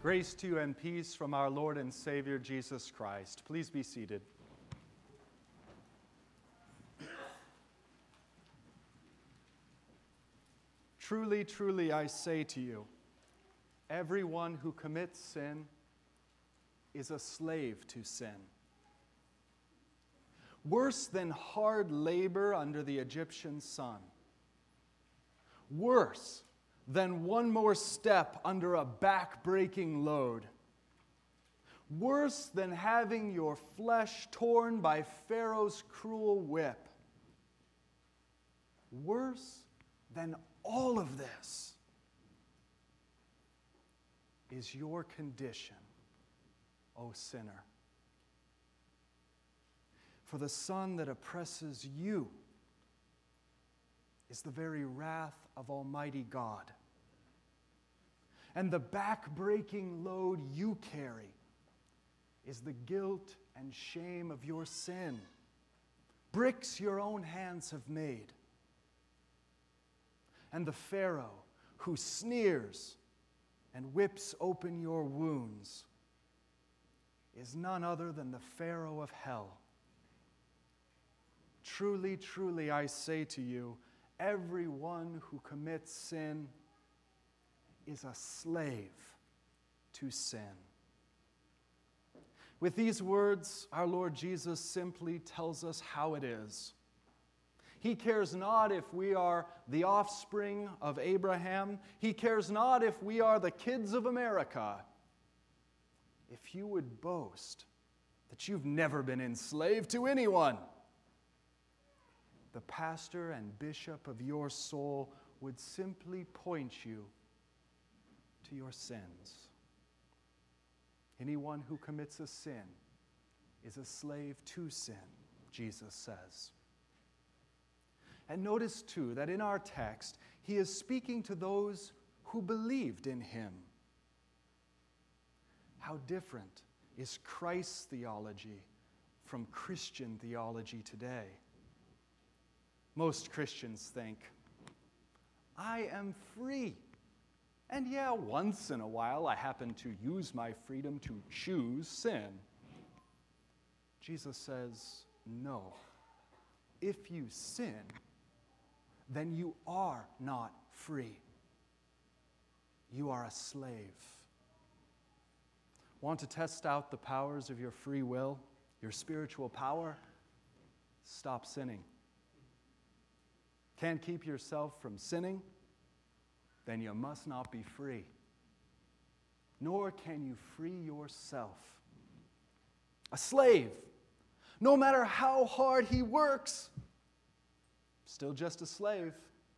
Grace to you and peace from our Lord and Savior Jesus Christ. Please be seated. Truly, truly, I say to you, everyone who commits sin is a slave to sin. Worse than hard labor under the Egyptian sun. Worse than one more step under a back-breaking load. Worse than having your flesh torn by Pharaoh's cruel whip. Worse than all of this is your condition, O sinner. For the son that oppresses you is the very wrath of Almighty God. And the back-breaking load you carry is the guilt and shame of your sin, bricks your own hands have made. And the Pharaoh who sneers and whips open your wounds is none other than the Pharaoh of hell. Truly, truly, I say to you, everyone who commits sin is a slave to sin. With these words, our Lord Jesus simply tells us how it is. He cares not if we are the offspring of Abraham. He cares not if we are the kids of America. If you would boast that you've never been enslaved to anyone, the pastor and bishop of your soul would simply point you to your sins. Anyone who commits a sin is a slave to sin, Jesus says. And notice too that in our text, he is speaking to those who believed in him. How different is Christ's theology from Christian theology today? Most Christians think, I am free. And yeah, once in a while I happen to use my freedom to choose sin. Jesus says, no. If you sin, then you are not free. You are a slave. Want to test out the powers of your free will, your spiritual power? Stop sinning. Can't keep yourself from sinning? Then you must not be free. Nor can you free yourself. A slave, no matter how hard he works, still just a slave.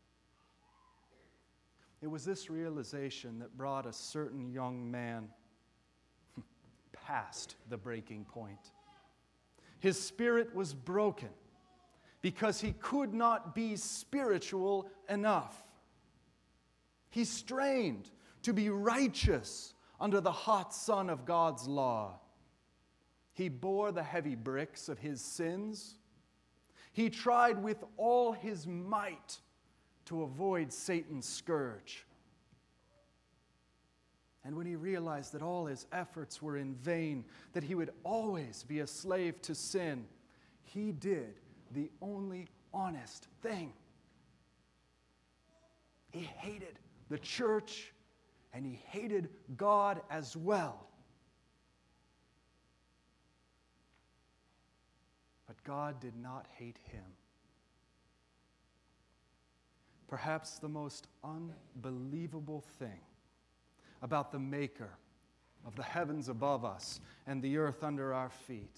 It was this realization that brought a certain young man past the breaking point. His spirit was broken because he could not be spiritual enough. He strained to be righteous under the hot sun of God's law. He bore the heavy bricks of his sins. He tried with all his might to avoid Satan's scourge. And when he realized that all his efforts were in vain, that he would always be a slave to sin, he did the only honest thing. He hated the church, and he hated God as well. But God did not hate him. Perhaps the most unbelievable thing about the Maker of the heavens above us and the earth under our feet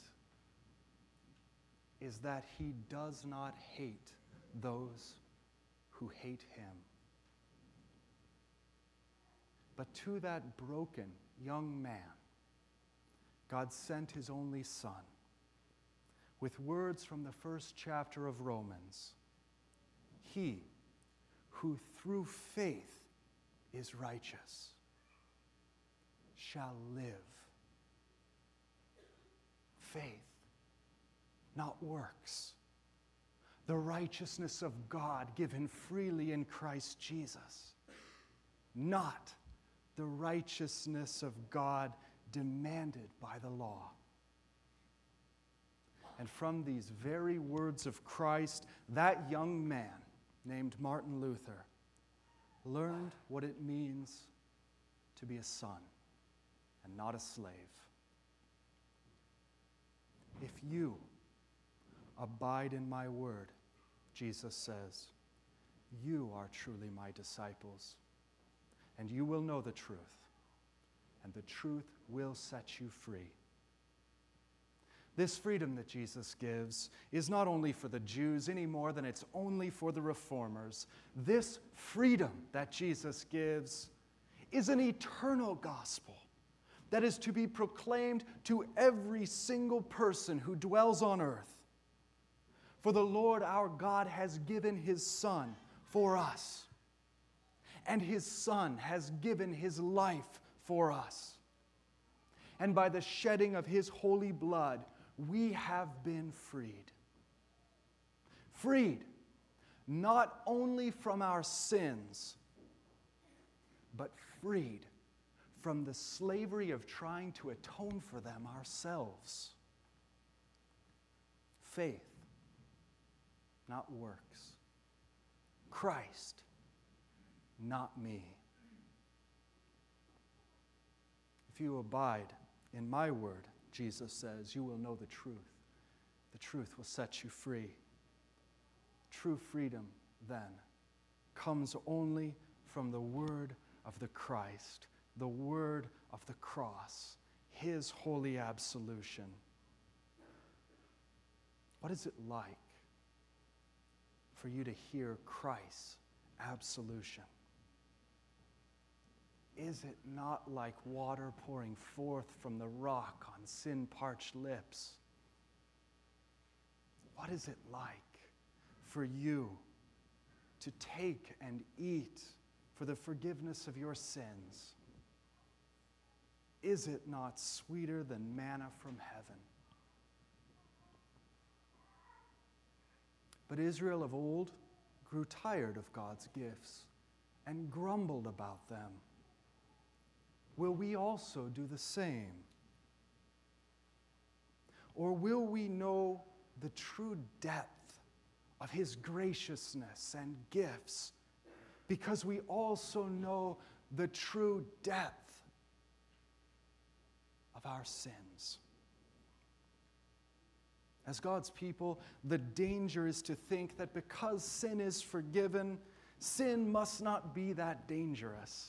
is that he does not hate those who hate him. But to that broken young man, God sent his only Son with words from the first chapter of Romans. He who through faith is righteous shall live. Faith, not works. The righteousness of God given freely in Christ Jesus, not the righteousness of God demanded by the law. And from these very words of Christ, that young man named Martin Luther learned what it means to be a son and not a slave. If you abide in my word, Jesus says, you are truly my disciples, and you will know the truth, and the truth will set you free. This freedom that Jesus gives is not only for the Jews any more than it's only for the reformers. This freedom that Jesus gives is an eternal gospel that is to be proclaimed to every single person who dwells on earth. For the Lord our God has given his Son for us, and his Son has given his life for us. And by the shedding of his holy blood, we have been freed. Freed not only from our sins, but freed from the slavery of trying to atone for them ourselves. Faith, not works. Christ, not me. If you abide in my word, Jesus says, you will know the truth. The truth will set you free. True freedom, then, comes only from the word of the Christ, the word of the cross, his holy absolution. What is it like for you to hear Christ's absolution? Is it not like water pouring forth from the rock on sin-parched lips? What is it like for you to take and eat for the forgiveness of your sins? Is it not sweeter than manna from heaven? But Israel of old grew tired of God's gifts and grumbled about them. Will we also do the same? Or will we know the true depth of his graciousness and gifts because we also know the true depth of our sins? As God's people, the danger is to think that because sin is forgiven, sin must not be that dangerous.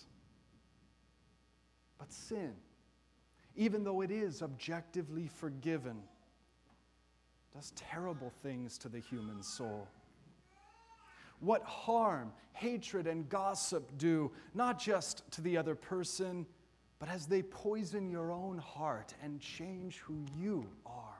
But sin, even though it is objectively forgiven, does terrible things to the human soul. What harm, hatred, and gossip do, not just to the other person, but as they poison your own heart and change who you are.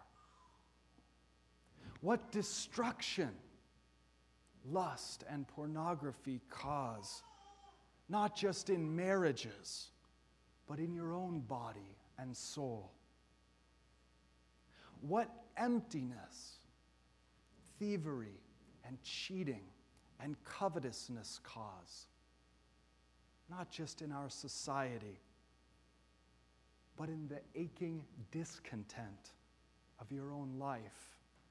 What destruction lust and pornography cause, not just in marriages, but in your own body and soul. What emptiness, thievery, and cheating and covetousness cause, not just in our society, but in the aching discontent of your own life.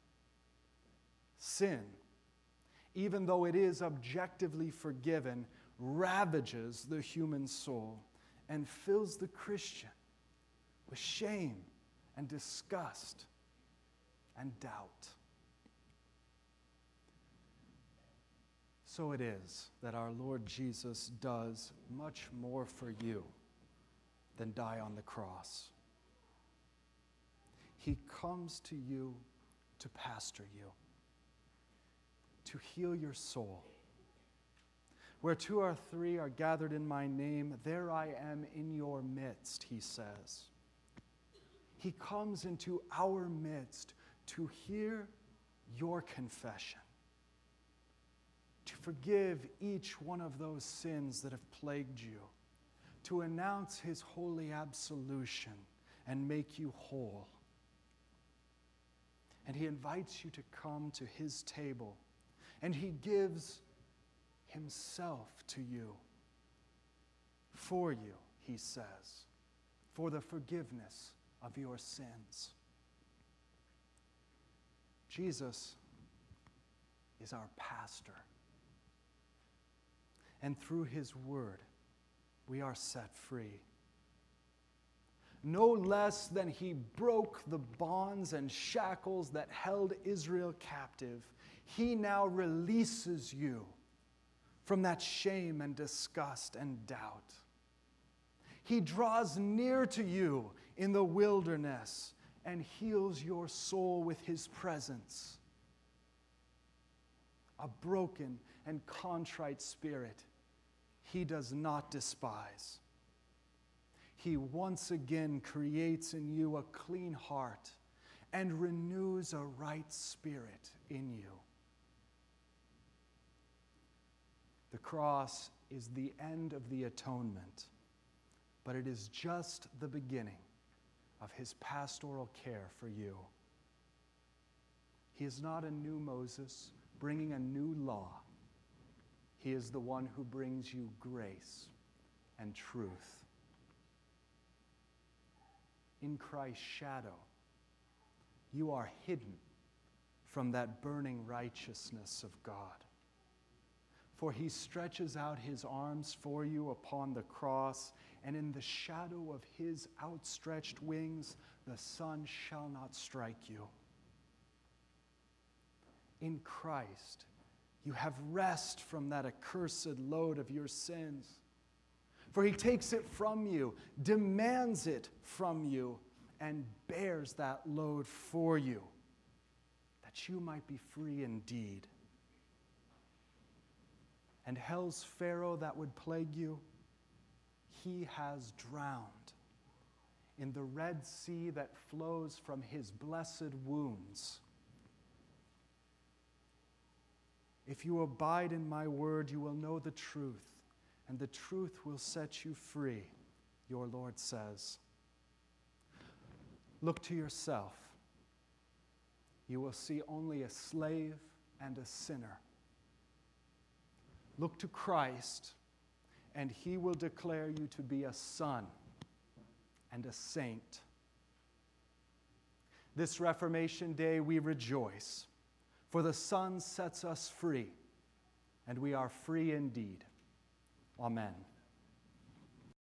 Sin, even though it is objectively forgiven, ravages the human soul and fills the Christian with shame and disgust and doubt. So it is that our Lord Jesus does much more for you than die on the cross. He comes to you to pastor you, to heal your soul. Where 2 or 3 are gathered in my name, there I am in your midst, he says. He comes into our midst to hear your confession, to forgive each one of those sins that have plagued you, to announce his holy absolution and make you whole. And he invites you to come to his table, and he gives himself to you, for you. he says, for the forgiveness of your sins. Jesus is our pastor. And through his word, we are set free. No less than he broke the bonds and shackles that held Israel captive, he now releases you from that shame and disgust and doubt. He draws near to you in the wilderness and heals your soul with his presence. A broken and contrite spirit he does not despise. He once again creates in you a clean heart and renews a right spirit in you. The cross is the end of the atonement, but it is just the beginning of his pastoral care for you. He is not a new Moses bringing a new law. He is the one who brings you grace and truth. In Christ's shadow, you are hidden from that burning righteousness of God. For he stretches out his arms for you upon the cross, and in the shadow of his outstretched wings, the sun shall not strike you. In Christ, you have rest from that accursed load of your sins. For he takes it from you, demands it from you, and bears that load for you, that you might be free indeed. And hell's Pharaoh that would plague you, he has drowned in the Red Sea that flows from his blessed wounds. If you abide in my word, you will know the truth, and the truth will set you free, your Lord says. Look to yourself. You will see only a slave and a sinner. Look to Christ, and he will declare you to be a son and a saint. This Reformation Day we rejoice, for the Son sets us free, and we are free indeed. Amen.